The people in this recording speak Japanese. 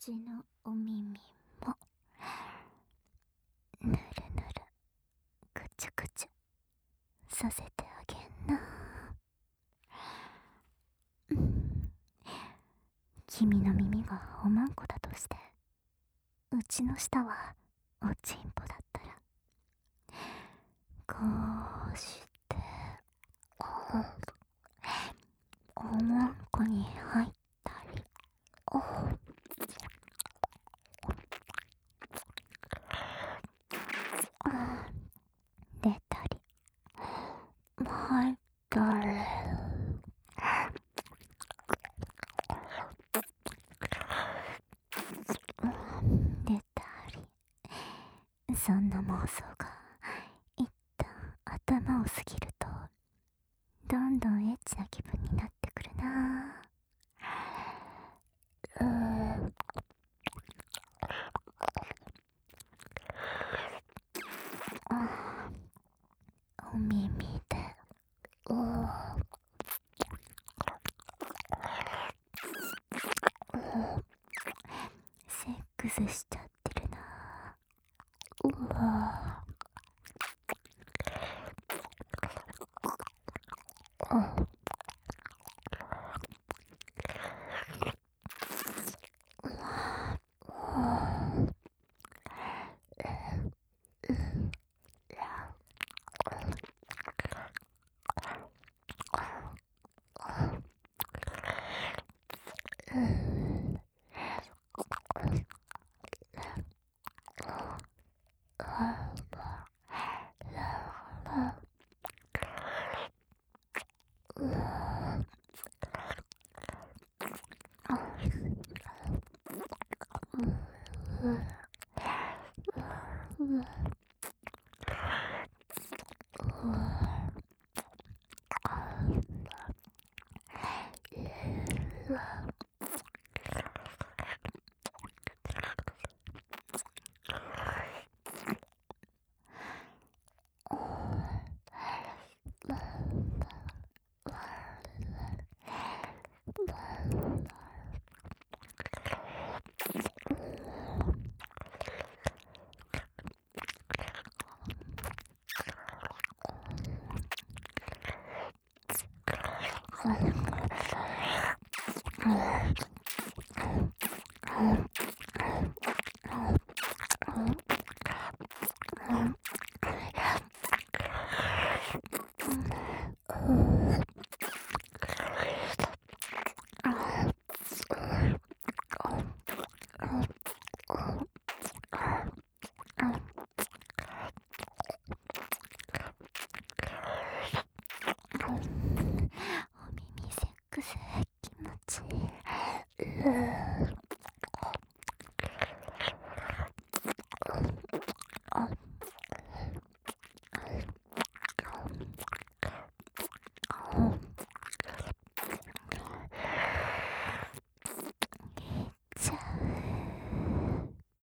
ちのお耳もぬるぬるくちゅくちゅさせてあげんな。君の耳がおまんこだとして、うちの舌はおちんぽだったら、こうしておまんこに入ったり、出たり入ったり、出たり、そんな妄想が一旦頭を過ぎると、どんどんエッチな気分になってくるな。お耳でセックスしちゃってるな。お耳セックス気持ちいい。